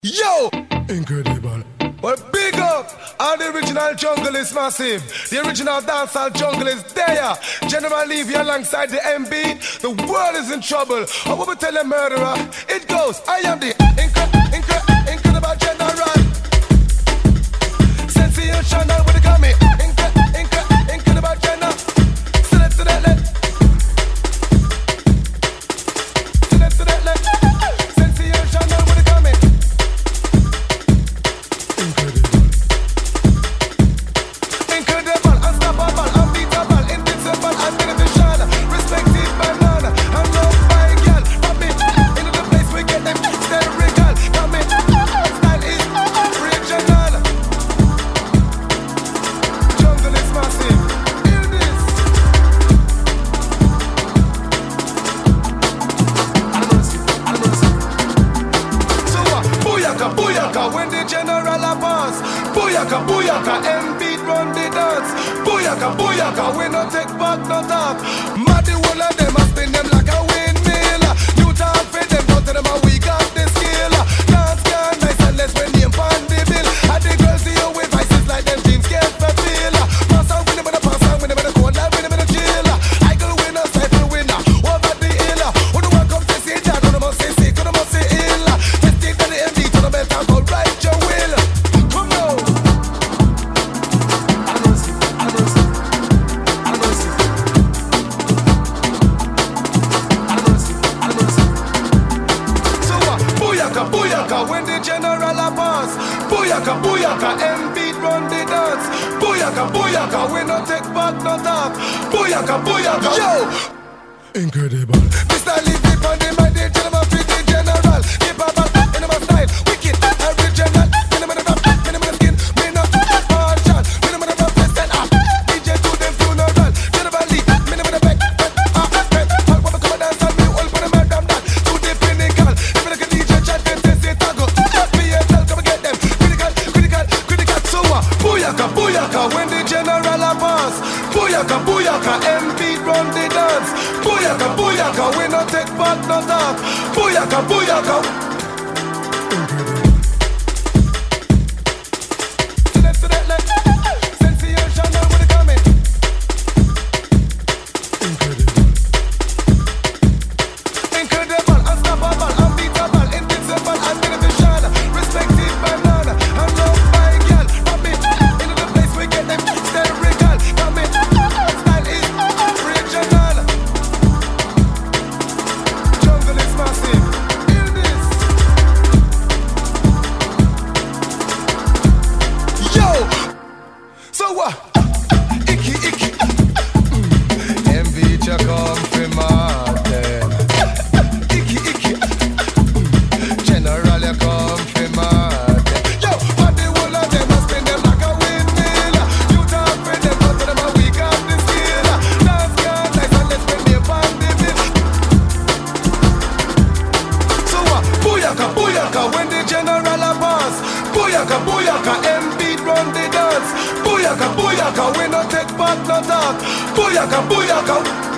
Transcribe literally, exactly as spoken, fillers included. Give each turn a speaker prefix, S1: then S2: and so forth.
S1: Yo! Incredible. Well, big up! All the original jungle is massive. The original dancehall jungle is there. General Levy alongside the M B. The world is in trouble. I will tell a murderer. It goes, I am the incre- incre- incredible general. Sensational with the coming. Incre- incre- incredible general. Select to that left. Select to that left. Sensational with the coming. Incredible, unstoppable, unbeatable, invincible, unbeneficial. Respected by none, and loved by a girl. Pop it into the place we get them hysterical. Come in, style is original. Jungle is massive. Hear this. So what? Booyaka, booyaka, when the general a pass. Booyaka, booyaka, M beat run the dance. Booyaka, booyaka, we no take back, no talk. Mad the whole of them, I spin them like a windmill. You talk for them, don't tell them how we got the skill. Dance can nice unless when name pan the bill. And the girls see you with vices like them jeans get for feel. Pass out with them in the pass out with them in the cold life with them in the chill. I go winner, cycle winner, over the hill. Who the one come to see that, who the must say sick, who the must say ill. Just take the M D to the belt and go right your will. Come now. Booyaka, booyaka, when the general a pass. Booyaka, booyaka, M beat run the dance. Booyaka, booyaka, we no take back, no talk. Booyaka, booyaka, yo! Incredible. Mister Levy on the mind, the gentleman fit the general. Keep a back in my style, wicked, original. Minimum of rap, minimum of skin, me no partial. Minimum of rap, listen up. D J to them funeral. General Lee, minimum of back, back, ah, back. All women come and dance on me, all for the madam that. To the pinnacle. If you look at D J chat, them say say tago. Just be yourself, come and get them. Critical, critical, critical. So what? Booyaka, booyaka, when the general a pass. Booyaka, booyaka, M beat run the dance. Booyaka, booyaka, we no take back, no talk. Booyaka, booyaka. Select to that left. Sensational with the comment. Incredible, unstoppable, unbeatable, invincible, unbeneficial. Respected by none, and loved by a girl. Pop it into the place we get them hysterical. Come in, style is original. Jungle is massive. Hear this. Yo! So what? Icky, icky. Mm. M V cha come from Martin. Icky, icky. Mm. General ya come from Martin. Yo! But the whole of them must spin them like a windmill. You talk for them, but to them how we got the skill. Dance can nice and let's spend their pan the bill. So what? Booyaka, booyaka, when the general a pass. Booyaka, booyaka, M beat run the dance. Booyaka, booyaka, we no take back, no talk. Booyaka, booyaka.